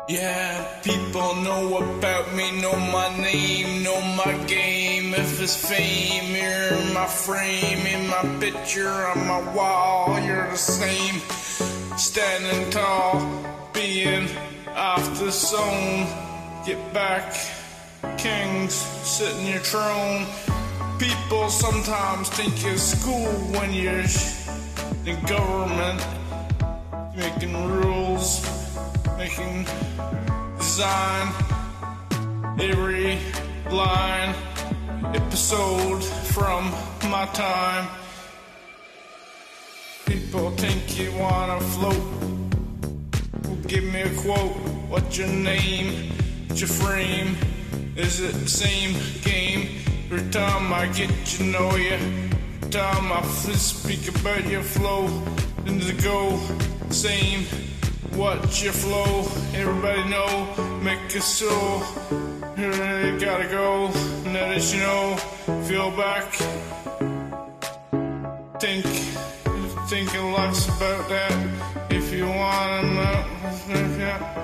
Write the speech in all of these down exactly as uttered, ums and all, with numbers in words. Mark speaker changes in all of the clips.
Speaker 1: Yeah, people know about me, know my name, know my game. If it's fame, you're in my frame, in my picture, on my wall, you're the same. Standing tall, being off the zone. Get back, kings, sit in your throne. People sometimes think it's cool when you're in government, making rules, making design. Every line, episode from my time. People think you wanna float. Give me a quote. What's your name? What's your frame? Is it the same game? Every time I get to know you, every time I speak about your flow, and to go same. What's your flow? Everybody know, make it so. You really gotta go. Now that you know, feel back. Think, think a lot about that. If you wanna know, yeah.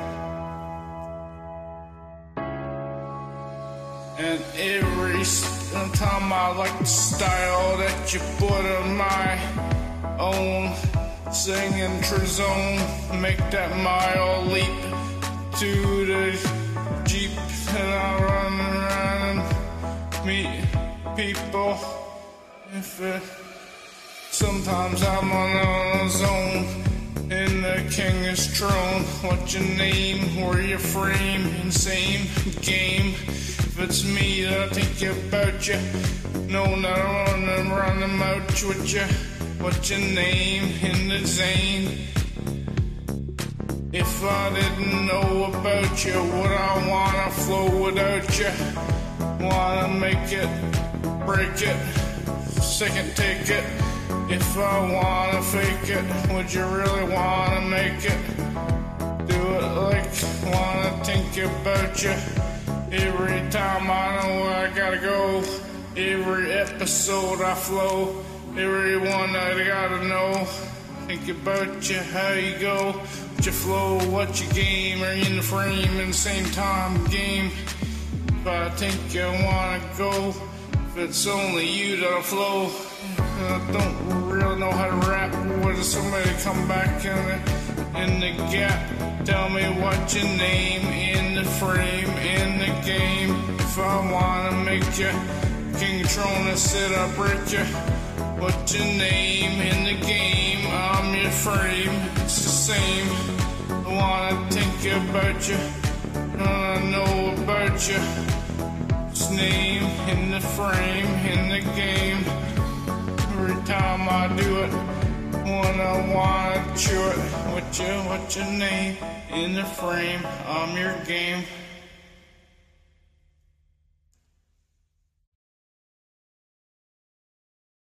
Speaker 1: And every time I like the style that you put on my own. Singing true zone, make that mile leap to the Jeep, and I run around and meet people. If it, sometimes I'm on a zone in the king's throne. What's your name? Where your frame? Insane game. If it's me that I think about you, no, not running, running out with you. What's your name in the zane? If I didn't know about you, would I wanna flow without you? Wanna make it, break it, second take it. If I wanna fake it, would you really wanna make it? Do it like wanna think about you. Every time I know where I gotta go, every episode I flow. Everyone I gotta know, think about you, how you go, what your flow, what your game, are you in the frame in the same time game? If I think you wanna go, if it's only you that'll flow, I don't really know how to rap, whether somebody come back in the, in the gap, tell me what your name, in the frame, in the game, if I wanna make you, king of throne and sit up with you. What's your name in the game? I'm your frame, it's the same. I wanna think about you, I know about you. It's name in the frame, in the game. Every time I do it, when I wanna chew it. What's your, what's your name in the frame? I'm your game.